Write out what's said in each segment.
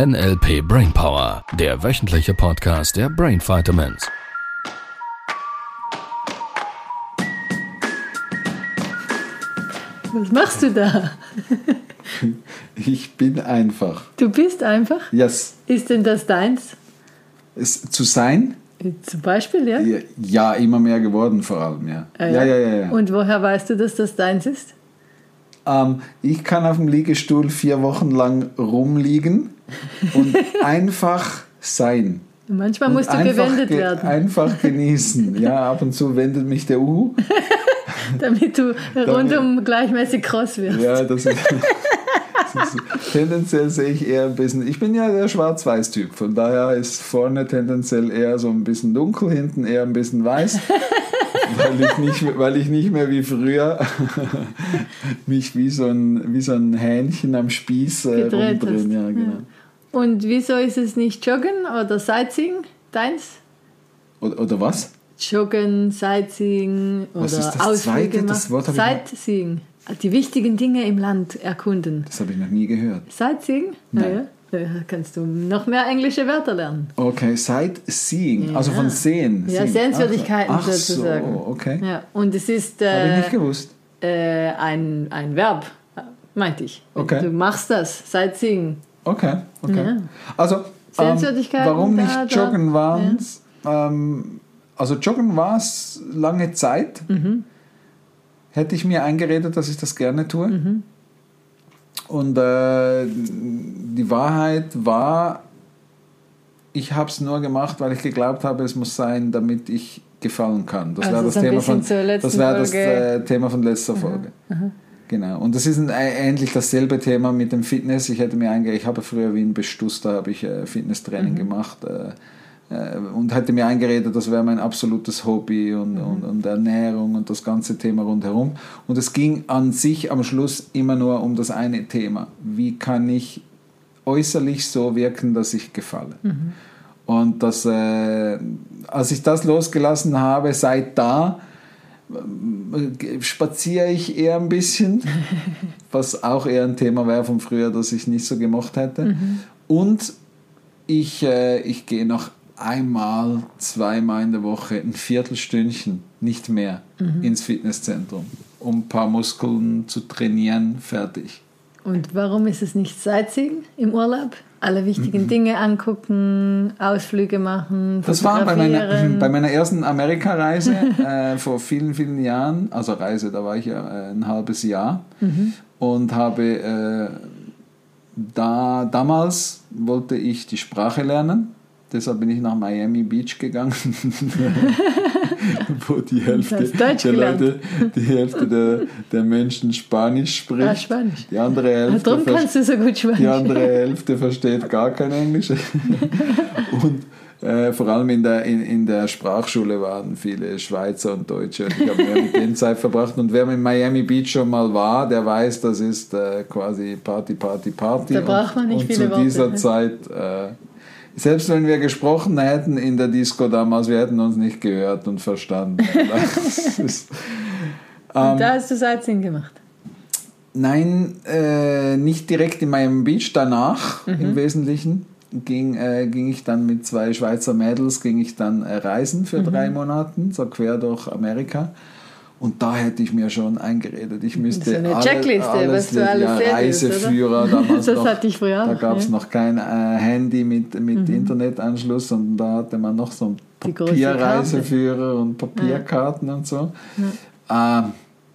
NLP Brainpower, der wöchentliche Podcast der Brain Vitamins. Was machst du da? Ich bin einfach. Du bist einfach? Yes. Ist denn das deins? Zu sein? Zum Beispiel, ja? Ja, immer mehr geworden vor allem, ja. Ja. Und woher weißt du, dass das deins ist? Ich kann auf dem Liegestuhl 4 Wochen lang rumliegen und einfach sein. Manchmal musst du gewendet werden. Einfach genießen. Ja, ab und zu wendet mich der Uhu. Damit du rundum gleichmäßig kross wirst. Ja, das ist tendenziell sehe ich eher ein bisschen, ich bin ja der Schwarz-Weiß-Typ, von daher ist vorne tendenziell eher so ein bisschen dunkel, hinten eher ein bisschen weiß, weil ich nicht mehr wie früher mich wie so ein Hähnchen am Spieß rumdrehen. Ja, genau. Und wieso ist es nicht Joggen oder Sightseeing deins? Oder was? Joggen, Sightseeing oder was ist das Ausflüge Zweite? machen. Das Wort habe Sightseeing. Die wichtigen Dinge im Land erkunden. Das habe ich noch nie gehört. Sightseeing? Nein. Ja. Kannst du noch mehr englische Wörter lernen. Okay, Sightseeing, also von Sehen. Ja, Sehenswürdigkeiten Ach sozusagen. So, okay. Ja, und es ist habe ich nicht gewusst. ein Verb, meinte ich. Okay. Du machst das, Sightseeing. Okay. Ja. Also, Sehenswürdigkeiten warum nicht joggen waren es? Ja. Also joggen war es lange Zeit. Mhm. Hätte ich mir eingeredet, dass ich das gerne tue. Mhm. Und die Wahrheit war, ich habe es nur gemacht, weil ich geglaubt habe, es muss sein, damit ich gefallen kann. Das war das Thema von letzter Folge. Aha. Genau. Und das ist ähnlich dasselbe Thema mit dem Fitness. Ich habe früher wie ein Bestuss, da habe ich Fitnesstraining gemacht. Und hätte mir eingeredet, das wäre mein absolutes Hobby und Ernährung und das ganze Thema rundherum. Und es ging an sich am Schluss immer nur um das eine Thema. Wie kann ich äußerlich so wirken, dass ich gefalle? Mhm. Und als ich das losgelassen habe, seit da spaziere ich eher ein bisschen, was auch eher ein Thema wäre von früher, das ich nicht so gemocht hätte. Mhm. Und ich gehe noch einmal, 2-mal in der Woche ein Viertelstündchen, nicht mehr, ins Fitnesszentrum, um ein paar Muskeln zu trainieren, fertig. Und warum ist es nicht Sightseeing im Urlaub? Alle wichtigen Dinge angucken, Ausflüge machen, das war bei meiner ersten Amerikareise vor vielen, vielen Jahren, also Reise, da war ich ja ein halbes Jahr und habe damals wollte ich die Sprache lernen. Deshalb bin ich nach Miami Beach gegangen, wo die Hälfte der Leute, die Hälfte der Menschen Spanisch spricht. Ah, Spanisch. Die andere Hälfte, darum kannst du so gut Spanisch. Die andere Hälfte versteht gar kein Englisch. Und vor allem in der Sprachschule waren viele Schweizer und Deutsche. Und ich habe mehr mit denen Zeit verbracht. Und wer in Miami Beach schon mal war, der weiß, das ist quasi Party. Da braucht man nicht viele Worte. Und zu dieser Zeit... Selbst wenn wir gesprochen hätten in der Disco damals, wir hätten uns nicht gehört und verstanden. Und da hast du Sightseeing gemacht? Nein, nicht direkt in Miami Beach. Danach im Wesentlichen ging ich dann mit 2 Schweizer Mädels reisen für 3 Monaten, so quer durch Amerika. Und da hätte ich mir schon eingeredet, ich müsste so eine Checkliste, was du alles sehen Reiseführer willst, damals das noch. hatte ich früher. Da gab es noch kein Handy mit Internetanschluss und da hatte man noch so einen Papierreiseführer und Papierkarten und so. Ja.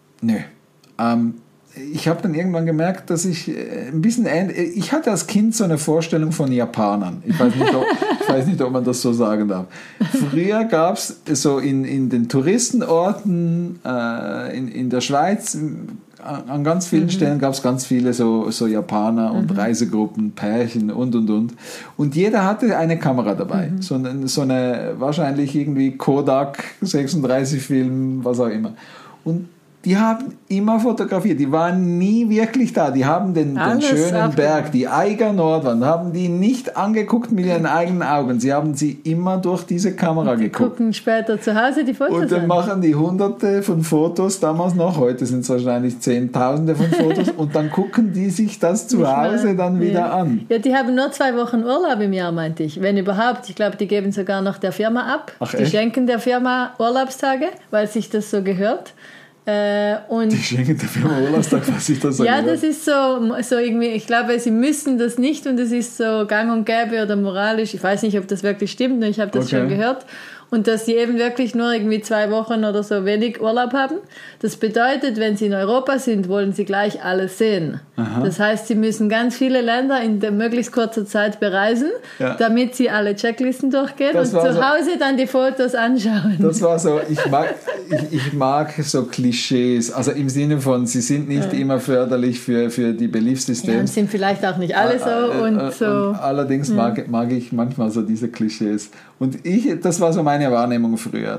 Ich habe dann irgendwann gemerkt, dass ich ein bisschen ich hatte als Kind so eine Vorstellung von Japanern. Ich weiß nicht, ob man das so sagen darf. Früher gab es so in den Touristenorten in der Schweiz, an ganz vielen Stellen gab es ganz viele so Japaner und Reisegruppen, Pärchen und. Und jeder hatte eine Kamera dabei. So eine wahrscheinlich irgendwie Kodak 36 Film, was auch immer. Und die haben immer fotografiert, die waren nie wirklich da, die haben den schönen Berg, die Eiger Nordwand, haben die nicht angeguckt mit ihren eigenen Augen, sie haben sie immer durch diese Kamera geguckt. Die gucken später zu Hause die Fotos an. Und dann machen die hunderte von Fotos, damals noch, heute sind es wahrscheinlich zehntausende von Fotos und dann gucken die sich das zu Hause dann wieder an. Ja, die haben nur 2 Wochen Urlaub im Jahr, meinte ich, wenn überhaupt. Ich glaube, die geben sogar noch der Firma ab. Ach, die schenken der Firma Urlaubstage, weil sich das so gehört. Und die schenken der Firma Urlaubstag, was ich das sage. Ja, das ist so irgendwie, ich glaube, sie müssen das nicht und es ist so gang und gäbe oder moralisch. Ich weiß nicht, ob das wirklich stimmt, nur ich habe das schon gehört. Und dass sie eben wirklich nur irgendwie 2 Wochen oder so wenig Urlaub haben. Das bedeutet, wenn sie in Europa sind, wollen sie gleich alles sehen. Aha. Das heißt, sie müssen ganz viele Länder in der möglichst kurzer Zeit bereisen, damit sie alle Checklisten durchgehen und zu Hause dann die Fotos anschauen. Das war so, ich mag so Klischees, also im Sinne von, sie sind nicht immer förderlich für die Beliefssysteme. Ja, sind vielleicht auch nicht alle so. Und allerdings mag ich manchmal so diese Klischees. Und das war so meine Wahrnehmung früher.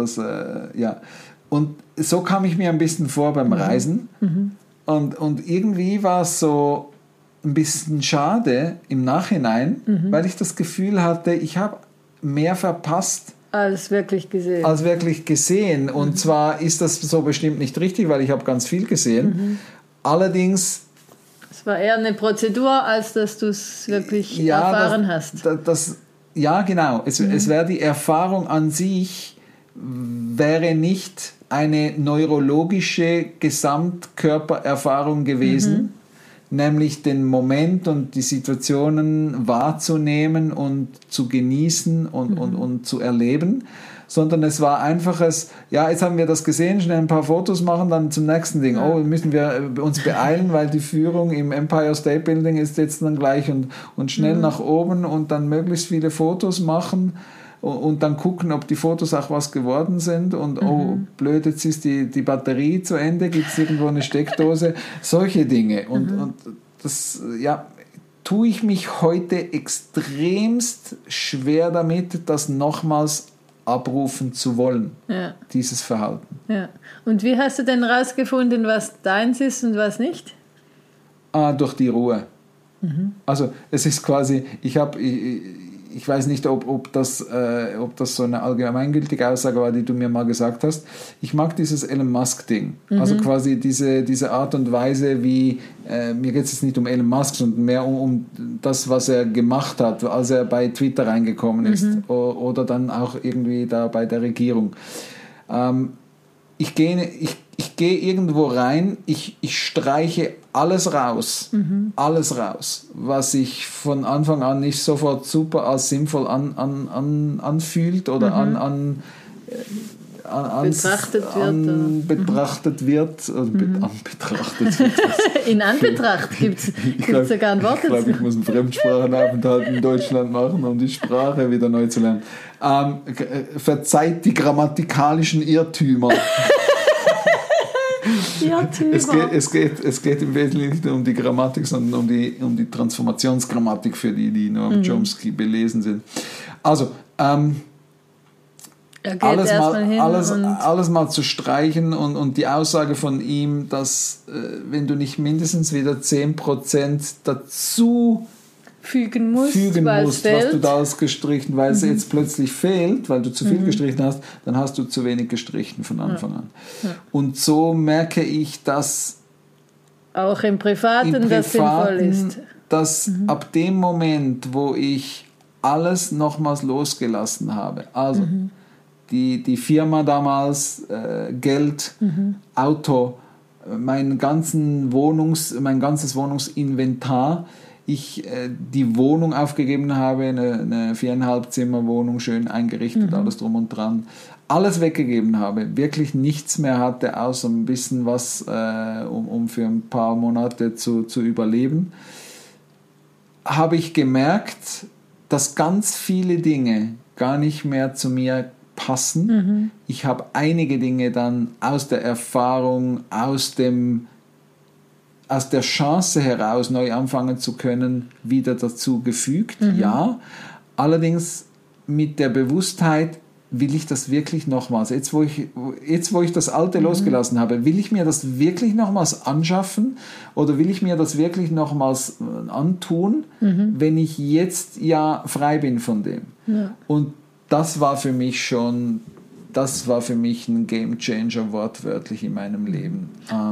Und so kam ich mir ein bisschen vor beim Reisen. Und irgendwie war es so ein bisschen schade im Nachhinein, weil ich das Gefühl hatte, ich habe mehr verpasst als wirklich gesehen. Und zwar ist das so bestimmt nicht richtig, weil ich habe ganz viel gesehen. Allerdings... Es war eher eine Prozedur, als dass du es wirklich erfahren hast. Ja, genau. Es wäre die Erfahrung an sich, wäre nicht eine neurologische Gesamtkörpererfahrung gewesen, nämlich den Moment und die Situationen wahrzunehmen und zu genießen und zu erleben, sondern es war einfaches, jetzt haben wir das gesehen, schnell ein paar Fotos machen, dann zum nächsten Ding. Oh, müssen wir uns beeilen, weil die Führung im Empire State Building ist jetzt dann gleich und schnell nach oben und dann möglichst viele Fotos machen und dann gucken, ob die Fotos auch was geworden sind und oh, blöd, jetzt ist die Batterie zu Ende, gibt es irgendwo eine Steckdose, solche Dinge. Und das, tue ich mich heute extremst schwer damit, das nochmals abrufen zu wollen, dieses Verhalten. Ja. Und wie hast du denn rausgefunden, was deins ist und was nicht? Durch die Ruhe. Also es ist quasi, ich weiß nicht, ob das so eine allgemeingültige Aussage war, die du mir mal gesagt hast. Ich mag dieses Elon Musk-Ding. Also quasi diese Art und Weise, wie, mir geht es jetzt nicht um Elon Musk, sondern mehr um das, was er gemacht hat, als er bei Twitter reingekommen ist oder dann auch irgendwie da bei der Regierung. Ich gehe irgendwo rein, ich streiche alles raus, was sich von Anfang an nicht sofort super als sinnvoll anfühlt oder betrachtet wird. In Anbetracht gibt es sogar ein Wort dazu. Ich glaube, ich muss einen Fremdsprachenaufenthalt in Deutschland machen, um die Sprache wieder neu zu lernen. Verzeiht die grammatikalischen Irrtümer. Es geht im Wesentlichen nicht um die Grammatik, sondern um die Transformationsgrammatik für die nur am Chomsky belesen sind. Also, alles mal zu streichen und die Aussage von ihm, dass wenn du nicht mindestens wieder 10% dazu fügen musst, was du da hast gestrichen, weil es jetzt plötzlich fehlt, weil du zu viel gestrichen hast, dann hast du zu wenig gestrichen von Anfang an. Ja. Und so merke ich, dass auch im Privaten das sinnvoll ist. Dass ab dem Moment, wo ich alles nochmals losgelassen habe, also die Firma damals, Geld, Auto, mein ganzes Wohnungsinventar, ich die Wohnung aufgegeben habe, eine 4,5 Zimmer Wohnung, schön eingerichtet, alles drum und dran, alles weggegeben habe, wirklich nichts mehr hatte, außer ein bisschen was, um für ein paar Monate zu überleben, habe ich gemerkt, dass ganz viele Dinge gar nicht mehr zu mir passen. Ich habe einige Dinge dann aus der Erfahrung, aus der Chance heraus, neu anfangen zu können, wieder dazu gefügt, ja. Allerdings mit der Bewusstheit, will ich das wirklich nochmals, jetzt wo ich das Alte losgelassen habe, will ich mir das wirklich nochmals anschaffen oder will ich mir das wirklich nochmals antun, wenn ich jetzt ja frei bin von dem? Ja. Und das war für mich ein Game Changer wortwörtlich in meinem Leben.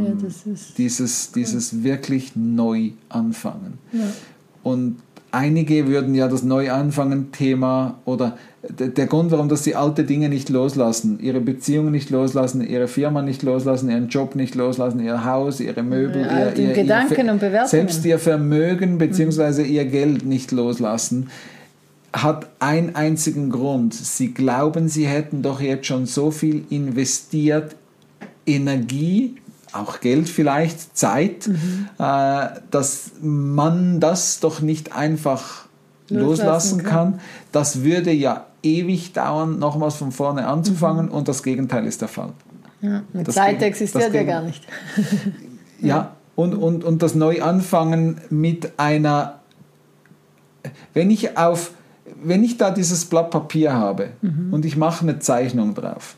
Dieses wirklich neu anfangen. Ja. Und einige würden ja das Neuanfangen-Thema oder der Grund, warum das die alten Dinge nicht loslassen, ihre Beziehungen nicht loslassen, ihre Firma nicht loslassen, ihren Job nicht loslassen, ihr Haus, ihre Möbel, ihr Gedanken und Bewertungen. Selbst ihr Vermögen bzw. ihr Geld nicht loslassen, hat einen einzigen Grund. Sie glauben, sie hätten doch jetzt schon so viel investiert, Energie, auch Geld vielleicht, Zeit, dass man das doch nicht einfach loslassen kann. Das würde ja ewig dauern, nochmals von vorne anzufangen und das Gegenteil ist der Fall. Ja, Zeit existiert ja gar nicht. Ja, und das Neuanfangen mit einer, wenn ich da dieses Blatt Papier habe und ich mache eine Zeichnung drauf,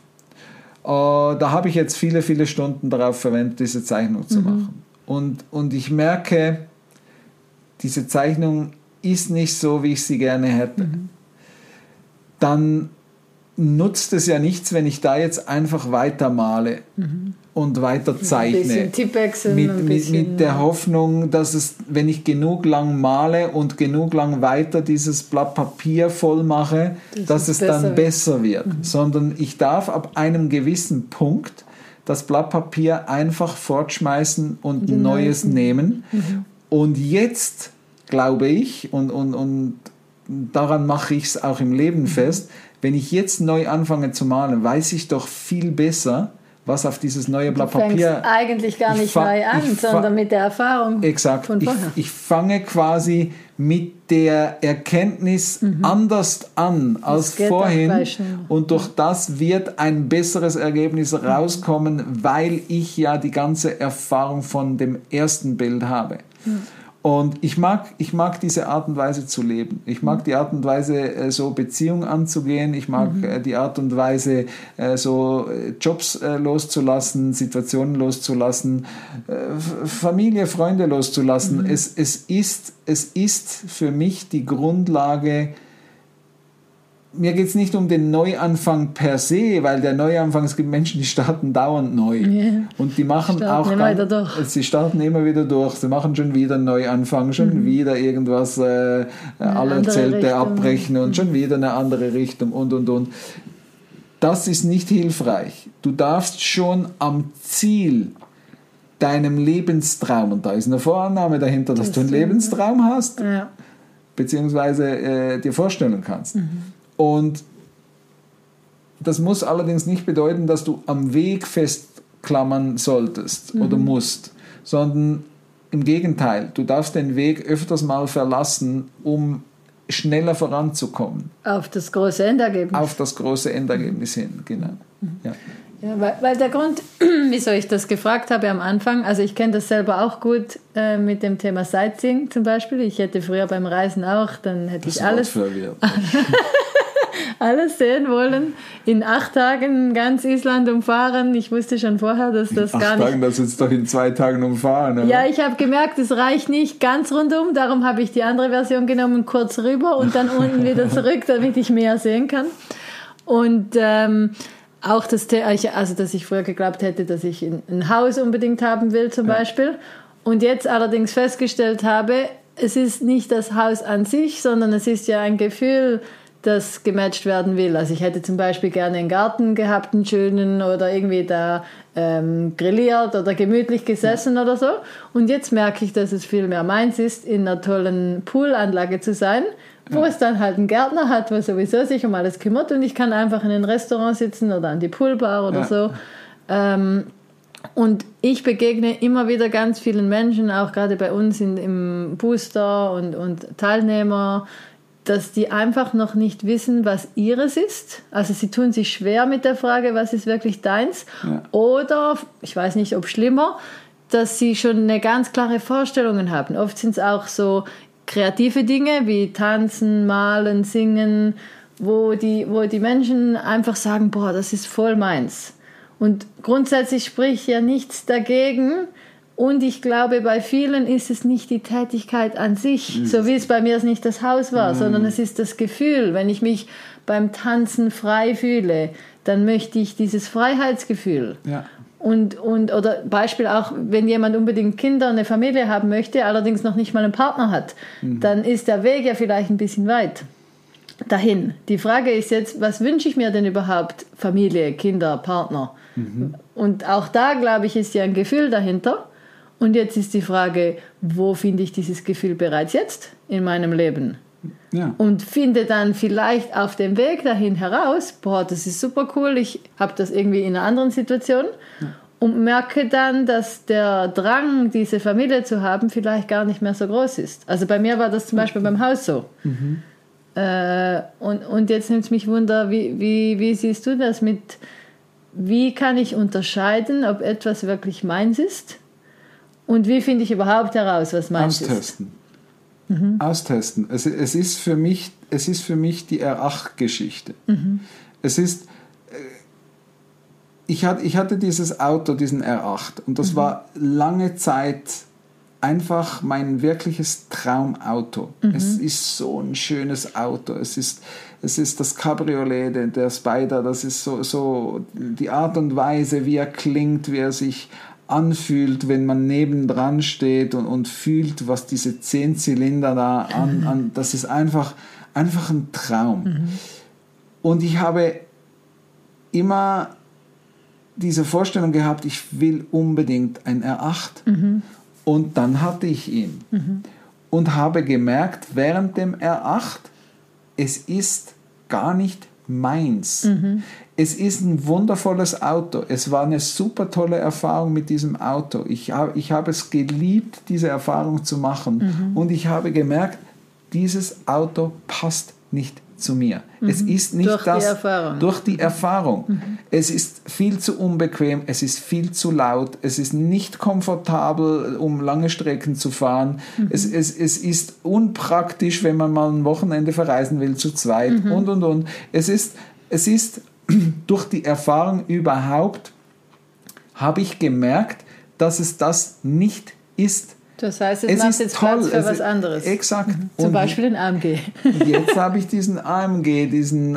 da habe ich jetzt viele, viele Stunden darauf verwendet, diese Zeichnung zu machen. Und ich merke, diese Zeichnung ist nicht so, wie ich sie gerne hätte. Dann nutzt es ja nichts, wenn ich da jetzt einfach weiter male und weiter zeichne. Mit der Hoffnung, dass es, wenn ich genug lang male und genug lang weiter dieses Blatt Papier voll mache, dass es dann besser wird. Sondern ich darf ab einem gewissen Punkt das Blatt Papier einfach fortschmeißen und ein neues nehmen. Und jetzt glaube ich, und daran mache ich es auch im Leben fest, wenn ich jetzt neu anfange zu malen, weiß ich doch viel besser, was auf dieses neue Blatt Papier... Du fängst eigentlich gar nicht neu an, sondern mit der Erfahrung von vorher. Ich fange quasi mit der Erkenntnis anders an als vorhin und durch das wird ein besseres Ergebnis rauskommen, weil ich ja die ganze Erfahrung von dem ersten Bild habe. Und ich mag diese Art und Weise zu leben. Ich mag die Art und Weise, so Beziehungen anzugehen. Ich mag die Art und Weise, so Jobs loszulassen, Situationen loszulassen, Familie, Freunde loszulassen. Es ist für mich die Grundlage. Mir geht es nicht um den Neuanfang per se, weil der Neuanfang, es gibt Menschen, die starten dauernd neu. Yeah. Und die machen sie starten immer wieder durch, sie machen schon wieder einen Neuanfang, schon wieder irgendwas, alle Zelte abbrechen und schon wieder eine andere Richtung und. Das ist nicht hilfreich. Du darfst schon am Ziel deinem Lebenstraum, und da ist eine Vorannahme dahinter, dass du einen Lebenstraum hast, beziehungsweise dir vorstellen kannst. Und das muss allerdings nicht bedeuten, dass du am Weg festklammern solltest oder musst, sondern im Gegenteil, du darfst den Weg öfters mal verlassen, um schneller voranzukommen. Auf das große Endergebnis. Auf das große Endergebnis hin, genau. Ja, weil der Grund, wieso ich das gefragt habe am Anfang, also ich kenne das selber auch gut mit dem Thema Sightseeing zum Beispiel. Ich hätte früher beim Reisen auch, dann hätte ich alles sehen wollen. In 8 Tagen ganz Island umfahren. Ich wusste schon vorher, dass das gar nicht... 8 Tagen, das ist doch in 2 Tagen umfahren, oder? Ja, ich habe gemerkt, es reicht nicht ganz rundum. Darum habe ich die andere Version genommen, kurz rüber und dann unten wieder zurück, damit ich mehr sehen kann. Und auch dass ich früher geglaubt hätte, dass ich ein Haus unbedingt haben will zum Beispiel. Und jetzt allerdings festgestellt habe, es ist nicht das Haus an sich, sondern es ist ja ein Gefühl, das gematcht werden will. Also ich hätte zum Beispiel gerne einen Garten gehabt, einen schönen, oder irgendwie da grilliert oder gemütlich gesessen oder so. Und jetzt merke ich, dass es viel mehr meins ist, in einer tollen Poolanlage zu sein, wo es dann halt einen Gärtner hat, der sowieso sich um alles kümmert und ich kann einfach in ein Restaurant sitzen oder an die Poolbar oder so. Und ich begegne immer wieder ganz vielen Menschen, auch gerade bei uns im Booster und Teilnehmer, dass die einfach noch nicht wissen, was ihres ist. Also sie tun sich schwer mit der Frage, was ist wirklich deins? Oder, ich weiß nicht, ob schlimmer, dass sie schon eine ganz klare Vorstellung haben. Oft sind es auch so kreative Dinge wie Tanzen, Malen, Singen, wo die Menschen einfach sagen, boah, das ist voll meins. Und grundsätzlich spricht ja nichts dagegen. Und ich glaube, bei vielen ist es nicht die Tätigkeit an sich, so wie es bei mir nicht das Haus war, sondern es ist das Gefühl. Wenn ich mich beim Tanzen frei fühle, dann möchte ich dieses Freiheitsgefühl. Ja. Oder Beispiel auch, wenn jemand unbedingt Kinder, eine Familie haben möchte, allerdings noch nicht mal einen Partner hat, dann ist der Weg ja vielleicht ein bisschen weit dahin. Die Frage ist jetzt, was wünsche ich mir denn überhaupt? Familie, Kinder, Partner. Und auch da, glaube ich, ist ja ein Gefühl dahinter. Und jetzt ist die Frage, wo finde ich dieses Gefühl bereits jetzt in meinem Leben? Ja. Und finde dann vielleicht auf dem Weg dahin heraus, boah, das ist super cool, ich habe das irgendwie in einer anderen Situation und merke dann, dass der Drang, diese Familie zu haben, vielleicht gar nicht mehr so groß ist. Also bei mir war das zum Beispiel beim Haus so. Und jetzt nimmt es mich Wunder, wie siehst du das mit, wie kann ich unterscheiden, ob etwas wirklich meins ist und wie finde ich überhaupt heraus, was meins ist? Austesten. Es ist für mich die R8-Geschichte. Es ist, ich hatte dieses Auto, diesen R8, und das war lange Zeit einfach mein wirkliches Traumauto. Es ist so ein schönes Auto. Es ist das Cabriolet, der Spider, das ist so die Art und Weise, wie er klingt, wie er sich anfühlt, wenn man nebendran steht und fühlt, was diese 10 Zylinder da an das ist einfach ein Traum. Und ich habe immer diese Vorstellung gehabt, ich will unbedingt ein R8. Und dann hatte ich ihn und habe gemerkt, während dem R8, es ist gar nicht meins. Es ist ein wundervolles Auto. Es war eine super tolle Erfahrung mit diesem Auto. Ich habe es geliebt, diese Erfahrung zu machen. Und ich habe gemerkt, dieses Auto passt nicht zu mir. Es ist nicht durch die Erfahrung. Es ist viel zu unbequem, es ist viel zu laut, es ist nicht komfortabel, um lange Strecken zu fahren. Es ist unpraktisch, wenn man mal ein Wochenende verreisen will, zu zweit und. Es ist durch die Erfahrung überhaupt, habe ich gemerkt, dass es das nicht ist. Das heißt, es macht jetzt Platz für was anderes. Exakt. Zum Beispiel den AMG. Jetzt habe ich diesen AMG, diesen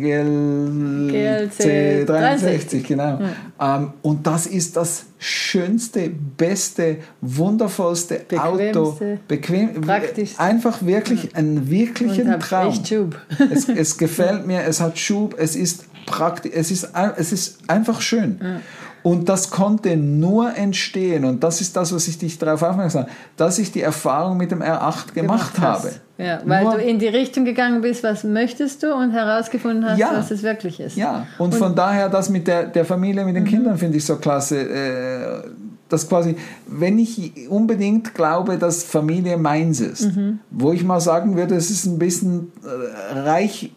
GLC 63, genau. Und das ist das schönste, beste, wundervollste Auto. Bequem, praktisch. Einfach wirklich ein wirklichen Traum. Echt Schub. Es gefällt mir, es hat Schub, es ist praktisch, es ist einfach schön. Ja. Und das konnte nur entstehen, und das ist das, was ich dich darauf aufmerksam habe, dass ich die Erfahrung mit dem R8 gemacht habe. Ja, weil du in die Richtung gegangen bist, was möchtest du, und herausgefunden hast, was es wirklich ist. Ja, und von daher das mit der Familie, mit den Kindern finde ich so klasse, dass quasi, wenn ich unbedingt glaube, dass Familie meins ist, wo ich mal sagen würde, es ist ein bisschen reich.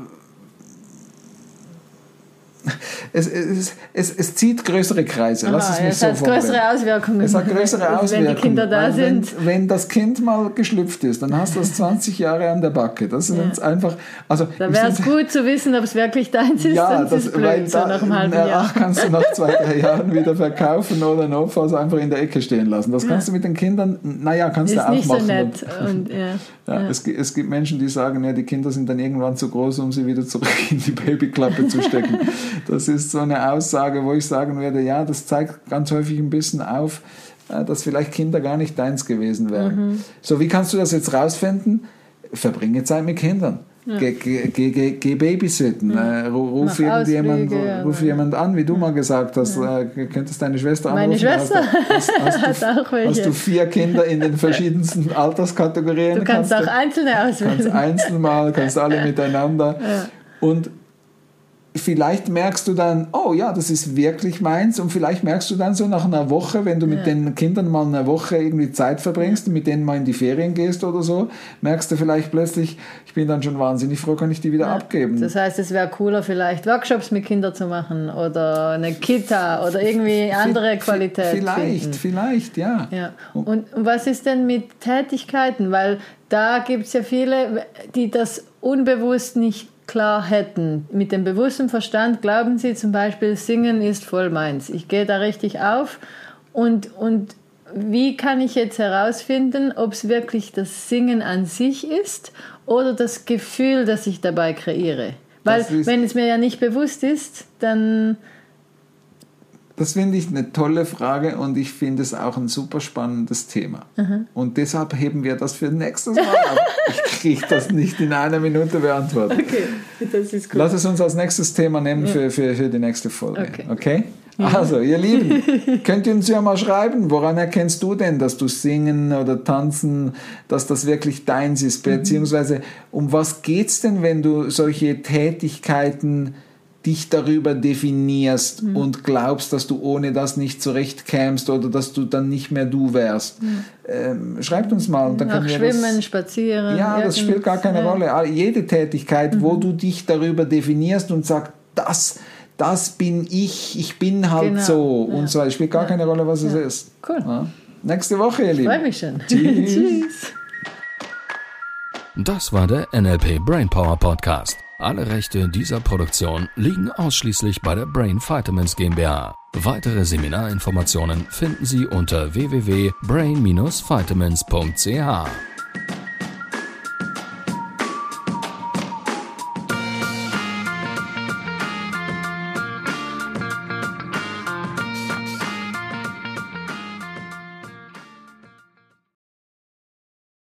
Es zieht größere Kreise. Lass es mich so formulieren. Es hat größere Auswirkungen. Es hat größere Auswirkungen. Wenn die Kinder da sind. Wenn das Kind mal geschlüpft ist, dann hast du das 20 Jahre an der Backe. Das ist jetzt einfach. Also, da wäre es gut zu wissen, ob es wirklich deins ist. Ja, sonst ist es blöd, so nach einem halben Jahr. Kannst du nach 2-3 Jahren wieder verkaufen oder notfalls einfach in der Ecke stehen lassen. Das kannst du mit den Kindern, kannst du auch machen. Ist nicht so nett. Es gibt Menschen, die sagen, ja, die Kinder sind dann irgendwann zu groß, um sie wieder zurück in die Babyklappe zu stecken. Das ist so eine Aussage, wo ich sagen würde, ja, das zeigt ganz häufig ein bisschen auf, dass vielleicht Kinder gar nicht deins gewesen wären. So, wie kannst du das jetzt rausfinden? Verbringe Zeit mit Kindern. Ja. Geh babysitten. Ruf jemand an, wie du mal gesagt hast. Könntest deine Schwester anrufen? Meine Schwester hat auch welche. Hast du 4 Kinder in den verschiedensten Alterskategorien? Du kannst auch einzelne auswählen. Kannst alle miteinander. Ja. Und vielleicht merkst du dann, oh ja, das ist wirklich meins, und vielleicht merkst du dann so nach einer Woche, wenn du mit den Kindern mal eine Woche irgendwie Zeit verbringst und mit denen mal in die Ferien gehst oder so, merkst du vielleicht plötzlich, ich bin dann schon wahnsinnig froh, kann ich die wieder abgeben. Das heißt, es wäre cooler, vielleicht Workshops mit Kindern zu machen oder eine Kita oder irgendwie andere Qualität. Vielleicht, ja. Und was ist denn mit Tätigkeiten? Weil da gibt es ja viele, die das unbewusst nicht klar hätten, mit dem bewussten Verstand, glauben Sie zum Beispiel, Singen ist voll meins. Ich gehe da richtig auf und wie kann ich jetzt herausfinden, ob es wirklich das Singen an sich ist oder das Gefühl, das ich dabei kreiere? Weil wenn es mir ja nicht bewusst ist, dann... Das finde ich eine tolle Frage und ich finde es auch ein super spannendes Thema. Und deshalb heben wir das für nächstes Mal auf. Ich kriege das nicht in einer Minute beantwortet. Okay, das ist gut. Lass es uns als nächstes Thema nehmen für die nächste Folge. Okay? Also, ihr Lieben, könnt ihr uns ja mal schreiben, woran erkennst du denn, dass du singen oder tanzen, dass das wirklich deins ist? Beziehungsweise, um was geht's denn, wenn du solche Tätigkeiten dich darüber definierst und glaubst, dass du ohne das nicht zurechtkämst oder dass du dann nicht mehr du wärst? Schreibt uns mal. Und dann können wir Schwimmen, spazieren. Ja, das spielt gar keine Rolle. Jede Tätigkeit, wo du dich darüber definierst und sagst, das bin ich bin halt so. Und so, es spielt gar keine Rolle, was es ist. Cool. Ja. Nächste Woche, ihr Lieben. Ich freue mich schon. Tschüss. Das war der NLP Brainpower Podcast. Alle Rechte dieser Produktion liegen ausschließlich bei der Brain Vitamins GmbH. Weitere Seminarinformationen finden Sie unter www.brain-vitamins.ch.